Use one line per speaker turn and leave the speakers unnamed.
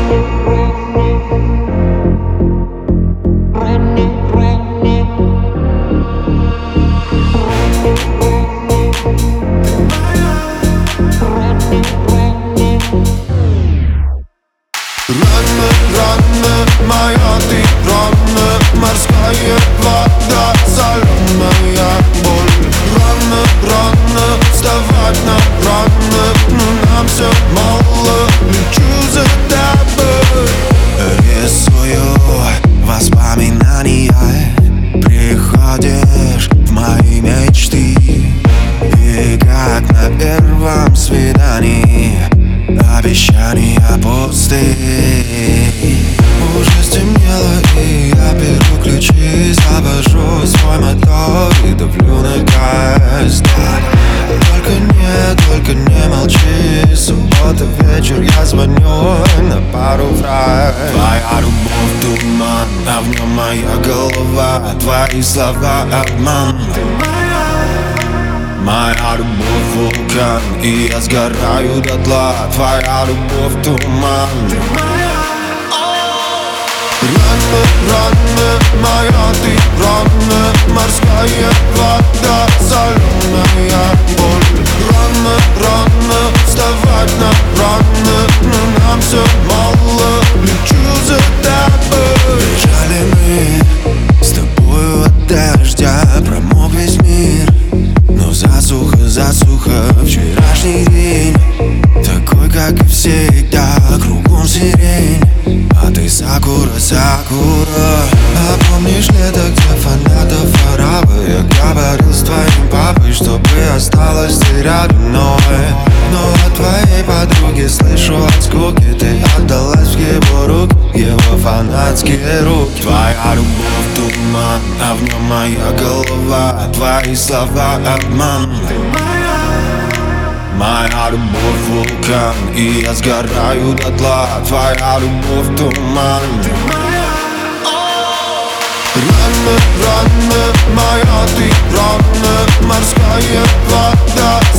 Раны, моя ты раны, морская вода, соленая боль. Раны, вставать на раны, но нам все мало, лечу за тобой. Рисую воспоминания, приходишь в мои мечты. И как на первом свидании обещания пусты. Уже стемнело, и я беру ключи, завожу свой мотор и давлю на газ. Только не молчи. Суббота вечер, я звоню на пару фраз. Твоя любовь туман, а в нем моя голова. Твои слова обман. Моя любовь вулкан, и я сгораю дотла. Твоя любовь туман. Раны, моя ты раны, морская вода, соленая боль. Раны, вставать на раны, но нам все мало, лечу за тобой. Бежали мы с тобою от дождя, промок весь мир. Но засуха, вчерашний день такой, как и всегда, кругом сирень, а ты сакура. А помнишь лето, где фанатов арабы? Я говорил с твоим папой, чтобы осталась ты рядом мной. Но от твоей подруги слышу от скуки, ты отдалась в его рук, его фанатские руки. Твоя любовь туман, а в нем моя голова. Твои слова обман. Моя любовь вулкан, и я сгораю дотла. Твоя любовь туман. Раны, моя ты раны, морская вода,